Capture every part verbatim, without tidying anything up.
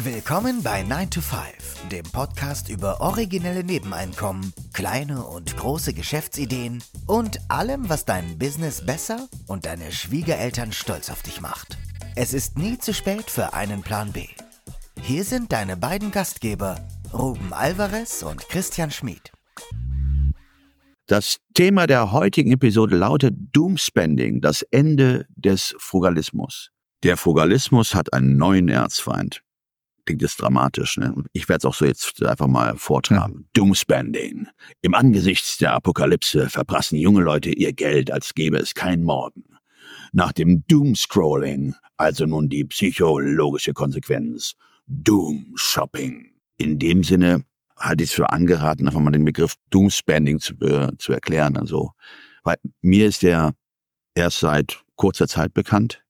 Willkommen bei nine to five, dem Podcast über originelle Nebeneinkommen, kleine und große Geschäftsideen und allem, was dein Business besser und deine Schwiegereltern stolz auf dich macht. Es ist nie zu spät für einen Plan B. Hier sind deine beiden Gastgeber, Ruben Alvarez und Christian Schmid. Das Thema der heutigen Episode lautet Doomspending, das Ende des Frugalismus. Der Frugalismus hat einen neuen Erzfeind. Klingt jetzt dramatisch, ne? Ich werde es auch so jetzt einfach mal vortragen. Ja. Doomspending. Im Angesicht der Apokalypse verprassen junge Leute ihr Geld, als gäbe es kein Morgen. Nach dem Doomscrolling, also nun die psychologische Konsequenz. Doom-Shopping. In dem Sinne halte ich es für angeraten, einfach mal den Begriff Doomspending zu, äh, zu erklären. Also, weil mir ist der erst seit kurzer Zeit bekannt.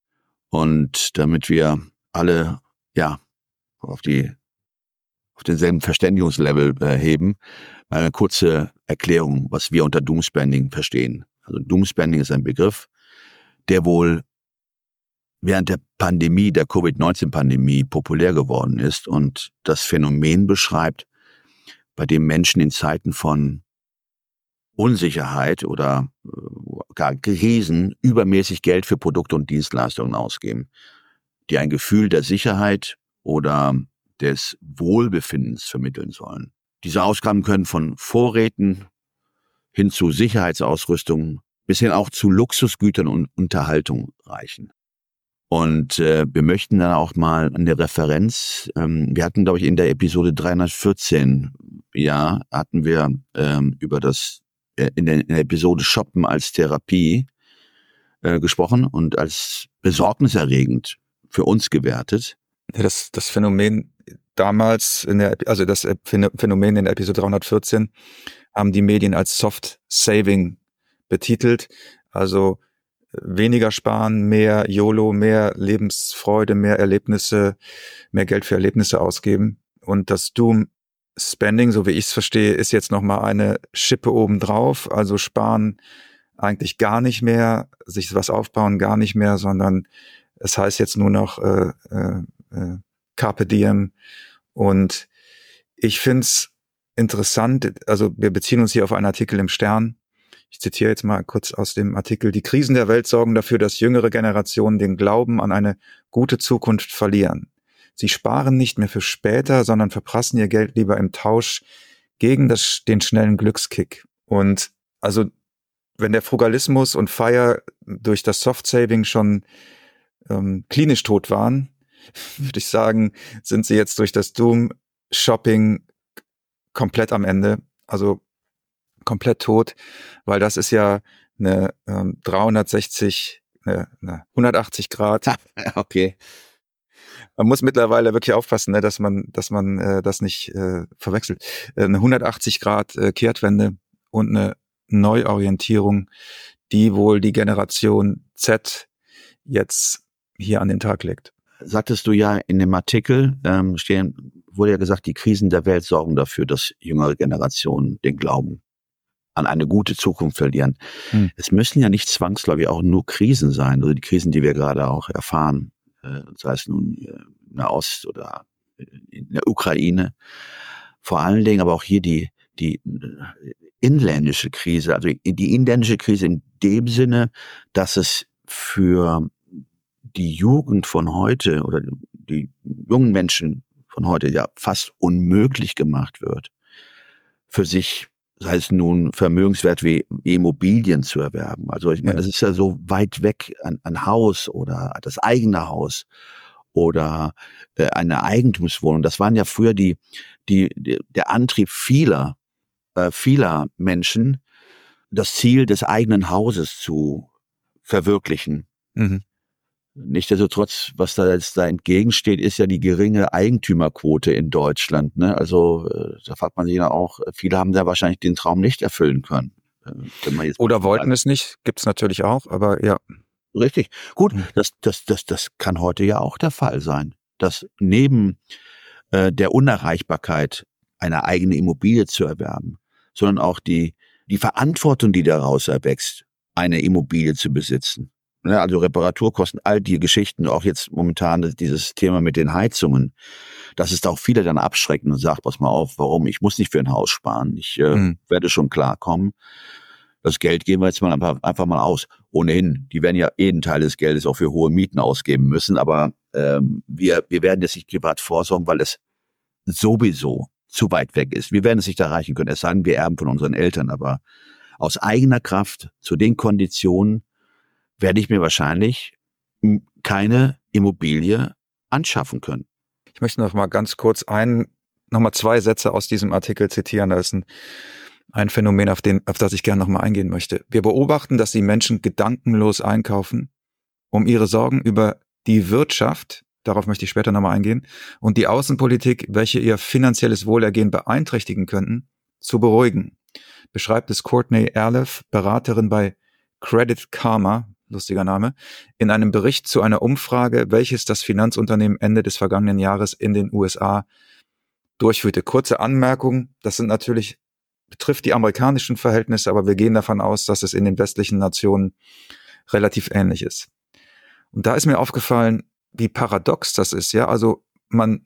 Und damit wir alle, ja, auf die, auf denselben Verständigungslevel äh, heben, mal eine kurze Erklärung, was wir unter Doomspending verstehen. Also Doomspending ist ein Begriff, der wohl während der Pandemie, der Covid neunzehn Pandemie populär geworden ist und das Phänomen beschreibt, bei dem Menschen in Zeiten von Unsicherheit oder äh, gar Krisen übermäßig Geld für Produkte und Dienstleistungen ausgeben, die ein Gefühl der Sicherheit oder des Wohlbefindens vermitteln sollen. Diese Ausgaben können von Vorräten hin zu Sicherheitsausrüstung bis hin auch zu Luxusgütern und Unterhaltung reichen. Und äh, wir möchten dann auch mal eine Referenz, ähm, wir hatten, glaube ich, in der Episode dreihundertvierzehn, ja, hatten wir ähm, über das, äh, in, der, in der Episode Shoppen als Therapie äh, gesprochen und als besorgniserregend für uns gewertet. Ja, das, das Phänomen damals, in der, also das Phänomen in der Episode dreihundertvierzehn haben die Medien als Soft Saving betitelt, also weniger sparen, mehr YOLO, mehr Lebensfreude, mehr Erlebnisse, mehr Geld für Erlebnisse ausgeben. Und das Doom Spending, so wie ich es verstehe, ist jetzt nochmal eine Schippe obendrauf, also sparen eigentlich gar nicht mehr, sich was aufbauen gar nicht mehr, sondern es heißt jetzt nur noch äh, äh, äh, Carpe Diem. Und ich find's interessant, also wir beziehen uns hier auf einen Artikel im Stern. Ich zitiere jetzt mal kurz aus dem Artikel. Die Krisen der Welt sorgen dafür, dass jüngere Generationen den Glauben an eine gute Zukunft verlieren. Sie sparen nicht mehr für später, sondern verprassen ihr Geld lieber im Tausch gegen das, den schnellen Glückskick. Und also wenn der Frugalismus und Fire durch das Soft-Saving schon ähm, klinisch tot waren, würde ich sagen, sind sie jetzt durch das Doom-Shopping komplett am Ende, also komplett tot, weil das ist ja eine ähm, dreihundertsechzig, eine, eine hundertachtzig Grad. Okay. Man muss mittlerweile wirklich aufpassen, ne, dass man, dass man äh, das nicht äh, verwechselt. Äh, eine hundertachtzig Grad äh, Kehrtwende und eine Neuorientierung, die wohl die Generation Z jetzt hier an den Tag legt. Sagtest du ja in dem Artikel, ähm, stehen, wurde ja gesagt, die Krisen der Welt sorgen dafür, dass jüngere Generationen den Glauben an eine gute Zukunft verlieren. Hm. Es müssen ja nicht zwangsläufig auch nur Krisen sein, also die Krisen, die wir gerade auch erfahren, äh, sei es nun in der Ost- oder in der Ukraine, vor allen Dingen aber auch hier die, die inländische Krise, also die inländische Krise in dem Sinne, dass es für die Jugend von heute oder die jungen Menschen von heute ja fast unmöglich gemacht wird, für sich, sei es nun Vermögenswert wie Immobilien zu erwerben. Also ich meine, das ist ja so weit weg, ein, ein Haus oder das eigene Haus oder äh, eine Eigentumswohnung. Das waren ja früher die, die, die der Antrieb vieler, äh, vieler Menschen, das Ziel des eigenen Hauses zu verwirklichen. Mhm. Nichtsdestotrotz, was da jetzt da entgegensteht, ist ja die geringe Eigentümerquote in Deutschland. Ne? Also da fragt man sich ja auch, viele haben da wahrscheinlich den Traum nicht erfüllen können. Wenn man jetzt Oder wollten bleibt. Es nicht, gibt's natürlich auch, aber ja. Richtig, gut, das, das, das, das kann heute ja auch der Fall sein, dass neben äh, der Unerreichbarkeit eine eigene Immobilie zu erwerben, sondern auch die, die Verantwortung, die daraus erwächst, eine Immobilie zu besitzen, Ne, also Reparaturkosten, all die Geschichten, auch jetzt momentan dieses Thema mit den Heizungen, dass es da auch viele dann abschrecken und sagt, pass mal auf, warum? Ich muss nicht für ein Haus sparen. Ich äh, mhm. werde schon klarkommen. Das Geld geben wir jetzt mal einfach, einfach mal aus. Ohnehin, die werden ja eh einen Teil des Geldes auch für hohe Mieten ausgeben müssen, aber ähm, wir, wir werden jetzt nicht privat vorsorgen, weil es sowieso zu weit weg ist. Wir werden es nicht erreichen können, es sei denn, wir erben von unseren Eltern, aber aus eigener Kraft zu den Konditionen werde ich mir wahrscheinlich keine Immobilie anschaffen können. Ich möchte noch mal ganz kurz ein, noch mal zwei Sätze aus diesem Artikel zitieren. Das ist ein, ein Phänomen, auf, den, auf das ich gerne noch mal eingehen möchte. Wir beobachten, dass die Menschen gedankenlos einkaufen, um ihre Sorgen über die Wirtschaft, darauf möchte ich später noch mal eingehen, und die Außenpolitik, welche ihr finanzielles Wohlergehen beeinträchtigen könnten, zu beruhigen. Beschreibt es Courtney Erleff, Beraterin bei Credit Karma, lustiger Name, in einem Bericht zu einer Umfrage, welches das Finanzunternehmen Ende des vergangenen Jahres in den U S A durchführte. Kurze Anmerkung, das sind natürlich, betrifft die amerikanischen Verhältnisse, aber wir gehen davon aus, dass es in den westlichen Nationen relativ ähnlich ist. Und da ist mir aufgefallen, wie paradox das ist, ja, also man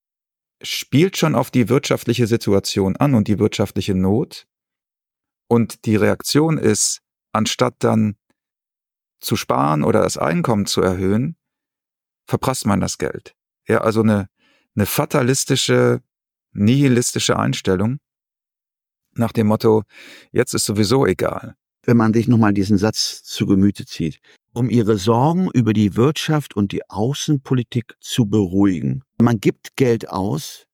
spielt schon auf die wirtschaftliche Situation an und die wirtschaftliche Not und die Reaktion ist, anstatt dann zu sparen oder das Einkommen zu erhöhen, verprasst man das Geld. Ja, also eine, eine fatalistische, nihilistische Einstellung nach dem Motto, jetzt ist sowieso egal. Wenn man sich nochmal diesen Satz zu Gemüte zieht, um ihre Sorgen über die Wirtschaft und die Außenpolitik zu beruhigen. Man gibt Geld aus,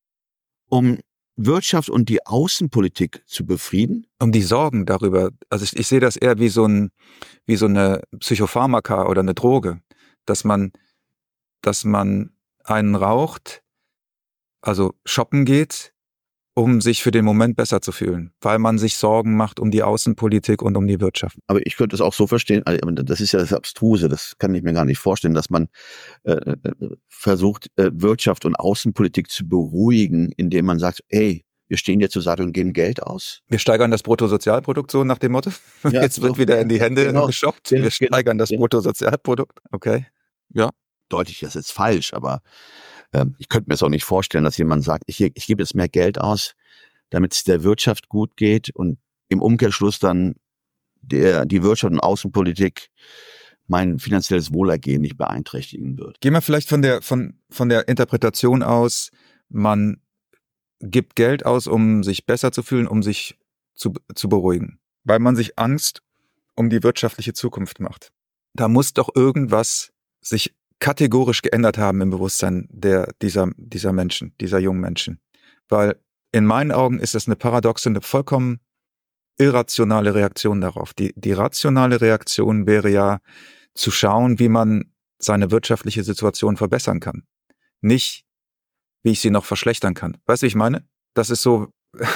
um Wirtschaft und die Außenpolitik zu befrieden? Um die Sorgen darüber, also ich, ich sehe das eher wie so ein, wie so eine Psychopharmaka oder eine Droge, dass man, dass man einen raucht, also shoppen geht, um sich für den Moment besser zu fühlen, weil man sich Sorgen macht um die Außenpolitik und um die Wirtschaft. Aber ich könnte es auch so verstehen, das ist ja das Abstruse, das kann ich mir gar nicht vorstellen, dass man äh, versucht, äh, Wirtschaft und Außenpolitik zu beruhigen, indem man sagt, hey, wir stehen dir zur Seite und geben Geld aus. Wir steigern das Bruttosozialprodukt so nach dem Motto. Ja, jetzt wird so, wieder in die Hände genau, geshoppt. Wir steigern das genau. Bruttosozialprodukt. Okay, ja. Deutlich, das ist jetzt falsch, aber ich könnte mir es auch nicht vorstellen, dass jemand sagt, ich, ich gebe jetzt mehr Geld aus, damit es der Wirtschaft gut geht und im Umkehrschluss dann der, die Wirtschaft und Außenpolitik mein finanzielles Wohlergehen nicht beeinträchtigen wird. Gehen wir vielleicht von der, von, von der Interpretation aus, man gibt Geld aus, um sich besser zu fühlen, um sich zu, zu beruhigen, weil man sich Angst um die wirtschaftliche Zukunft macht. Da muss doch irgendwas sich kategorisch geändert haben im Bewusstsein der, dieser, dieser Menschen, dieser jungen Menschen. Weil in meinen Augen ist das eine paradoxe, eine vollkommen irrationale Reaktion darauf. Die, die rationale Reaktion wäre ja zu schauen, wie man seine wirtschaftliche Situation verbessern kann. Nicht, wie ich sie noch verschlechtern kann. Weißt du, wie ich meine? Das ist so,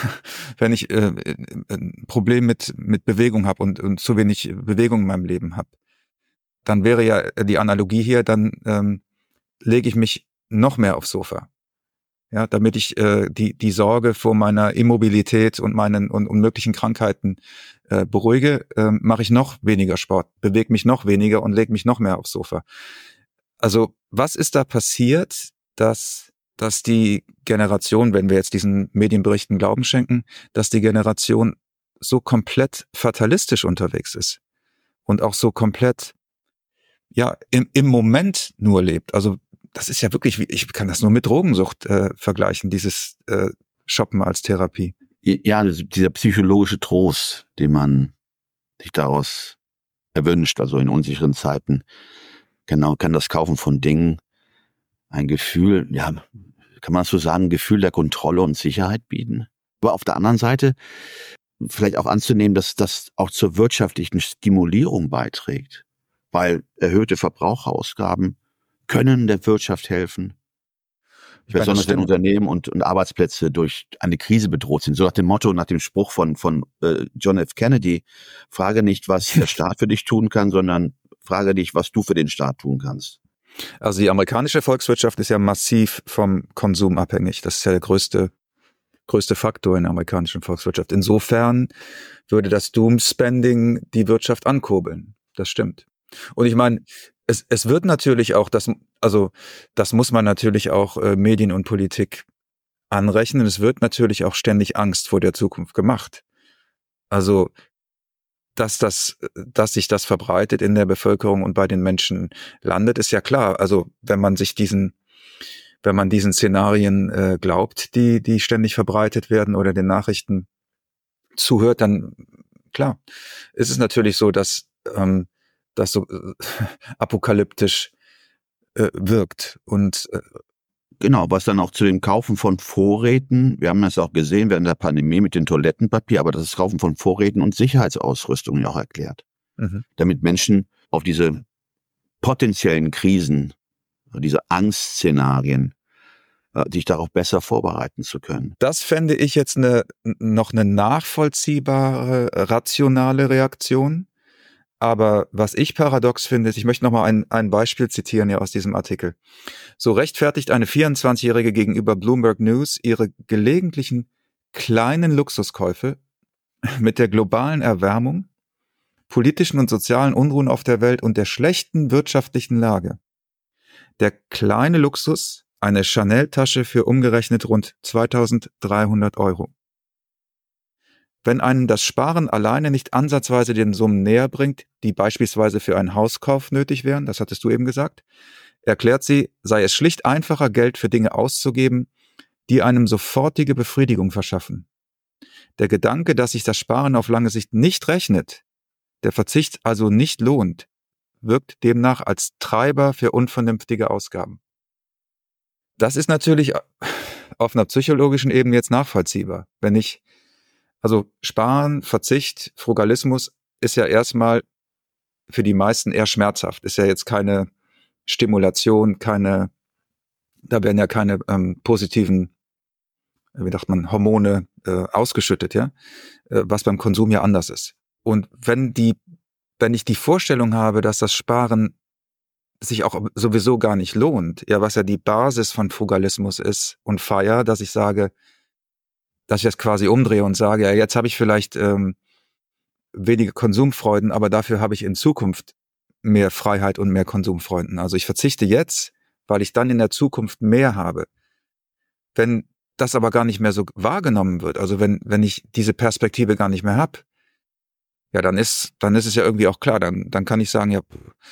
wenn ich äh, ein Problem mit, mit Bewegung habe und, und zu wenig Bewegung in meinem Leben habe. Dann wäre ja die Analogie hier, dann ähm, lege ich mich noch mehr aufs Sofa. Ja, damit ich äh, die die Sorge vor meiner Immobilität und meinen und, und möglichen Krankheiten äh, beruhige, äh, mache ich noch weniger Sport, bewege mich noch weniger und lege mich noch mehr aufs Sofa. Also, was ist da passiert, dass dass die Generation, wenn wir jetzt diesen Medienberichten Glauben schenken, dass die Generation so komplett fatalistisch unterwegs ist und auch so komplett ja, im, im Moment nur lebt. Also das ist ja wirklich, ich kann das nur mit Drogensucht äh, vergleichen, dieses äh, Shoppen als Therapie. Ja, dieser psychologische Trost, den man sich daraus erwünscht, also in unsicheren Zeiten, genau, kann das Kaufen von Dingen ein Gefühl, ja, kann man so sagen, ein Gefühl der Kontrolle und Sicherheit bieten. Aber auf der anderen Seite vielleicht auch anzunehmen, dass das auch zur wirtschaftlichen Stimulierung beiträgt. Weil erhöhte Verbraucherausgaben können der Wirtschaft helfen. Ich Besonders wenn Unternehmen und, und Arbeitsplätze durch eine Krise bedroht sind. So nach dem Motto, nach dem Spruch von, von äh, John F. Kennedy, frage nicht, was der Staat für dich tun kann, sondern frage dich, was du für den Staat tun kannst. Also die amerikanische Volkswirtschaft ist ja massiv vom Konsum abhängig. Das ist ja der größte, größte Faktor in der amerikanischen Volkswirtschaft. Insofern würde das Doomspending die Wirtschaft ankurbeln. Das stimmt. Und ich meine, es, es wird natürlich auch, das, also das muss man natürlich auch äh, Medien und Politik anrechnen. Es wird natürlich auch ständig Angst vor der Zukunft gemacht. Also dass das, dass sich das verbreitet in der Bevölkerung und bei den Menschen landet, ist ja klar. Also wenn man sich diesen, wenn man diesen Szenarien äh, glaubt, die die ständig verbreitet werden oder den Nachrichten zuhört, dann klar, ist es natürlich so, dass ähm, das so äh, apokalyptisch äh, wirkt und äh, Genau, was dann auch zu dem Kaufen von Vorräten, wir haben das auch gesehen während der Pandemie mit dem Toilettenpapier, aber das Kaufen von Vorräten und Sicherheitsausrüstung ja auch erklärt. Mhm. Damit Menschen auf diese potenziellen Krisen, diese Angstszenarien, sich darauf besser vorbereiten zu können. Das fände ich jetzt eine, noch eine nachvollziehbare, rationale Reaktion. Aber was ich paradox finde, ist, ich möchte nochmal ein, ein Beispiel zitieren hier aus diesem Artikel. So rechtfertigt eine vierundzwanzigjährige gegenüber Bloomberg News ihre gelegentlichen kleinen Luxuskäufe mit der globalen Erwärmung, politischen und sozialen Unruhen auf der Welt und der schlechten wirtschaftlichen Lage. Der kleine Luxus, eine Chanel-Tasche für umgerechnet rund zweitausenddreihundert Euro. Wenn einen das Sparen alleine nicht ansatzweise den Summen näher bringt, die beispielsweise für einen Hauskauf nötig wären, das hattest du eben gesagt, erklärt sie, sei es schlicht einfacher, Geld für Dinge auszugeben, die einem sofortige Befriedigung verschaffen. Der Gedanke, dass sich das Sparen auf lange Sicht nicht rechnet, der Verzicht also nicht lohnt, wirkt demnach als Treiber für unvernünftige Ausgaben. Das ist natürlich auf einer psychologischen Ebene jetzt nachvollziehbar. Wenn ich, also Sparen, Verzicht, Frugalismus ist ja erstmal für die meisten eher schmerzhaft. Ist ja jetzt keine Stimulation, keine, da werden ja keine ähm, positiven, wie sagt man, Hormone äh, ausgeschüttet, ja, äh, was beim Konsum ja anders ist. Und wenn die, wenn ich die Vorstellung habe, dass das Sparen sich auch sowieso gar nicht lohnt, ja, was ja die Basis von Frugalismus ist und Feier, dass ich sage, dass ich das quasi umdrehe und sage, ja, jetzt habe ich vielleicht ähm, wenige Konsumfreuden, aber dafür habe ich in Zukunft mehr Freiheit und mehr Konsumfreunden. Also ich verzichte jetzt, weil ich dann in der Zukunft mehr habe. Wenn das aber gar nicht mehr so wahrgenommen wird, also wenn wenn ich diese Perspektive gar nicht mehr habe, ja, dann ist dann ist es ja irgendwie auch klar, dann dann kann ich sagen, ja,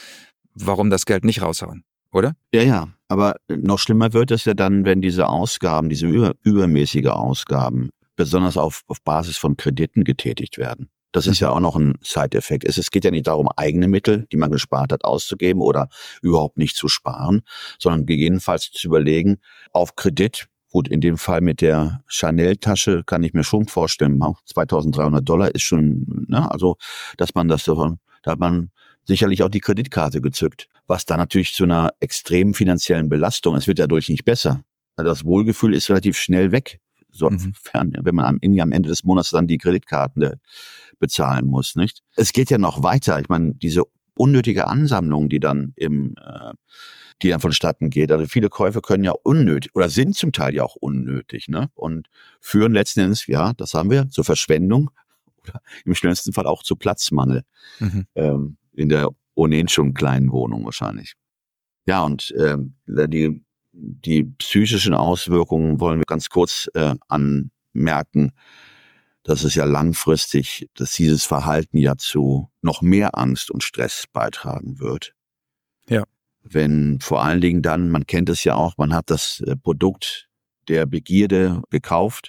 warum das Geld nicht raushauen, oder? Ja, ja, aber noch schlimmer wird es ja dann, wenn diese Ausgaben, diese über, übermäßige Ausgaben, besonders auf, auf Basis von Krediten getätigt werden. Das ist ja auch noch ein Side-Effekt. Es, es geht ja nicht darum, eigene Mittel, die man gespart hat, auszugeben oder überhaupt nicht zu sparen, sondern gegebenenfalls zu überlegen, auf Kredit, gut, in dem Fall mit der Chanel-Tasche kann ich mir schon vorstellen, zweitausenddreihundert Dollar ist schon, ne, also, dass man das so, da hat man sicherlich auch die Kreditkarte gezückt, was dann natürlich zu einer extremen finanziellen Belastung, es wird dadurch nicht besser. Das Wohlgefühl ist relativ schnell weg, sofern, mhm. wenn man irgendwie am Ende des Monats dann die Kreditkarten bezahlen muss, nicht? Es geht ja noch weiter. Ich meine, diese unnötige Ansammlung, die dann im, äh, die dann vonstatten geht. Also viele Käufe können ja unnötig oder sind zum Teil ja auch unnötig, ne? Und führen letzten Endes, ja, das haben wir, zur Verschwendung oder im schlimmsten Fall auch zu Platzmangel. Mhm. Ähm, in der ohnehin schon kleinen Wohnung wahrscheinlich. Ja, und ähm, die die psychischen Auswirkungen wollen wir ganz kurz äh, anmerken, dass es ja langfristig, dass dieses Verhalten ja zu noch mehr Angst und Stress beitragen wird. Ja. Wenn vor allen Dingen dann, man kennt es ja auch, man hat das Produkt der Begierde gekauft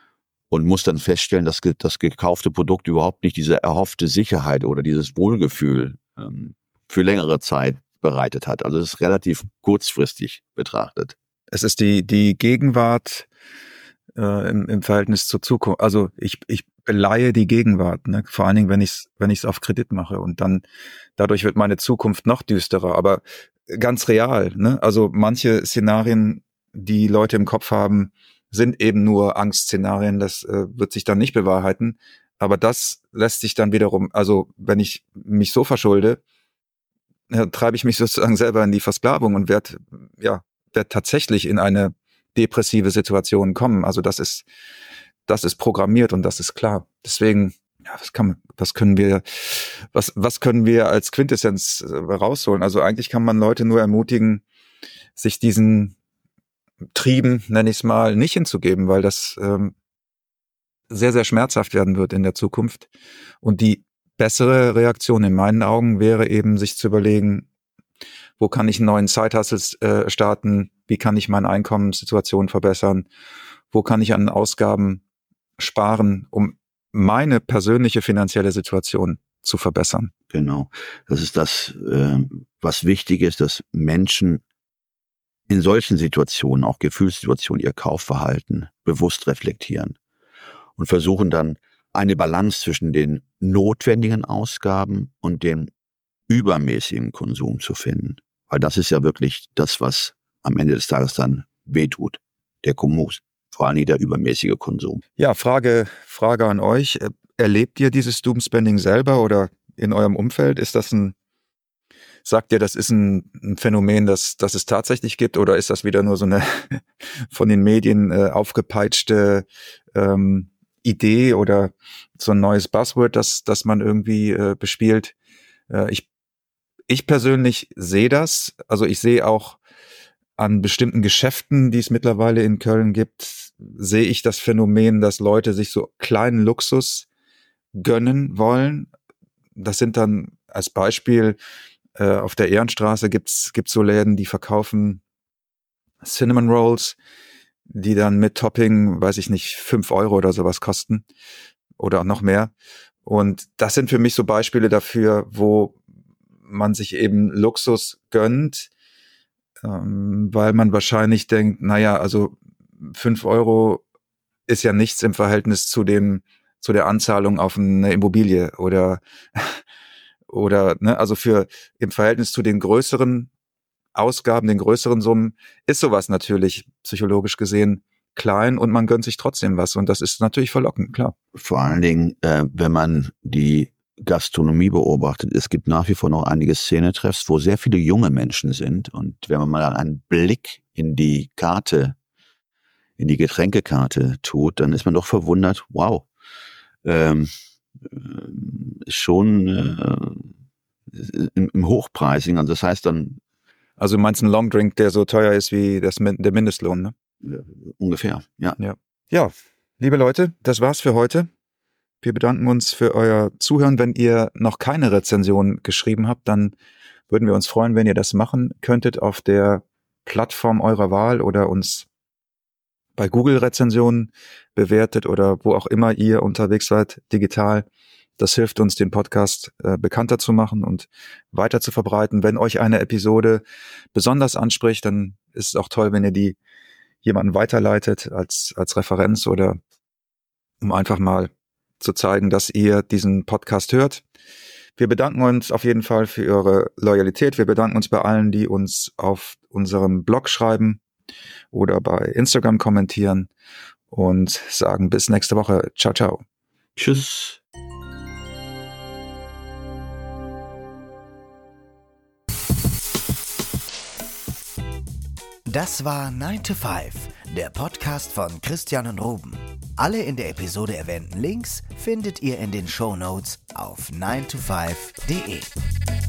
und muss dann feststellen, dass das gekaufte Produkt überhaupt nicht diese erhoffte Sicherheit oder dieses Wohlgefühl ähm, für längere Zeit bereitet hat. Also es ist relativ kurzfristig betrachtet. Es ist die die Gegenwart äh, im, im Verhältnis zur Zukunft. Also ich ich beleihe die Gegenwart, ne? Vor allen Dingen, wenn ich es wenn ich es auf Kredit mache und dann dadurch wird meine Zukunft noch düsterer. Aber ganz real, ne? Also manche Szenarien, die Leute im Kopf haben, sind eben nur Angstszenarien. Das äh, wird sich dann nicht bewahrheiten. Aber das lässt sich dann wiederum, also wenn ich mich so verschulde, ja, treibe ich mich sozusagen selber in die Versklavung und werde ja werd tatsächlich in eine depressive Situation kommen. Also das ist das ist programmiert und das ist klar. Deswegen ja, was kann, was können wir, was, was können wir als Quintessenz rausholen? Also eigentlich kann man Leute nur ermutigen, sich diesen Trieben, nenne ich es mal, nicht hinzugeben, weil das ähm, sehr, sehr schmerzhaft werden wird in der Zukunft. Und die bessere Reaktion in meinen Augen wäre eben, sich zu überlegen, wo kann ich einen neuen Side-Hustle äh, starten, wie kann ich meine Einkommenssituation verbessern, wo kann ich an Ausgaben sparen, um meine persönliche finanzielle Situation zu verbessern. Genau. Das ist das, äh, was wichtig ist, dass Menschen in solchen Situationen, auch Gefühlssituationen, ihr Kaufverhalten bewusst reflektieren und versuchen dann eine Balance zwischen den notwendigen Ausgaben und dem übermäßigen Konsum zu finden. Weil das ist ja wirklich das, was am Ende des Tages dann wehtut, der Kommus, vor allem der übermäßige Konsum. Ja, Frage, Frage an euch. Erlebt ihr dieses Doomspending selber oder in eurem Umfeld? Ist das ein, sagt ihr, das ist ein, ein Phänomen, das, das es tatsächlich gibt, oder ist das wieder nur so eine von den Medien äh, aufgepeitschte ähm, Idee oder so ein neues Buzzword, das, das man irgendwie äh, bespielt? Äh, ich, ich persönlich sehe das. Also ich sehe auch an bestimmten Geschäften, die es mittlerweile in Köln gibt, sehe ich das Phänomen, dass Leute sich so kleinen Luxus gönnen wollen. Das sind dann als Beispiel äh, auf der Ehrenstraße gibt's gibt's so Läden, die verkaufen Cinnamon Rolls, die dann mit Topping, weiß ich nicht, fünf Euro oder sowas kosten oder auch noch mehr. Und das sind für mich so Beispiele dafür, wo man sich eben Luxus gönnt, ähm, weil man wahrscheinlich denkt, naja, also fünf Euro ist ja nichts im Verhältnis zu dem, zu der Anzahlung auf eine Immobilie oder, oder, ne, also für, im Verhältnis zu den größeren Ausgaben, den größeren Summen, ist sowas natürlich psychologisch gesehen klein und man gönnt sich trotzdem was und das ist natürlich verlockend, klar. Vor allen Dingen, äh, wenn man die Gastronomie beobachtet, es gibt nach wie vor noch einige Szenetreffs, wo sehr viele junge Menschen sind und wenn man mal einen Blick in die Karte, in die Getränkekarte tut, dann ist man doch verwundert, wow, ähm, äh, schon äh, im, im Hochpreisigen, also das heißt dann, also du meinst einen Longdrink, der so teuer ist wie das, der Mindestlohn, ne? Ungefähr, ja. Ja. Ja, liebe Leute, das war's für heute. Wir bedanken uns für euer Zuhören. Wenn ihr noch keine Rezension geschrieben habt, dann würden wir uns freuen, wenn ihr das machen könntet auf der Plattform eurer Wahl oder uns bei Google Rezensionen bewertet oder wo auch immer ihr unterwegs seid, digital. Das hilft uns, den Podcast äh, bekannter zu machen und weiter zu verbreiten. Wenn euch eine Episode besonders anspricht, dann ist es auch toll, wenn ihr die jemanden weiterleitet als als Referenz oder um einfach mal zu zeigen, dass ihr diesen Podcast hört. Wir bedanken uns auf jeden Fall für eure Loyalität. Wir bedanken uns bei allen, die uns auf unserem Blog schreiben oder bei Instagram kommentieren und sagen bis nächste Woche. Ciao, ciao. Tschüss. Das war nine to five, der Podcast von Christian und Ruben. Alle in der Episode erwähnten Links findet ihr in den Shownotes auf nine to five punkt de.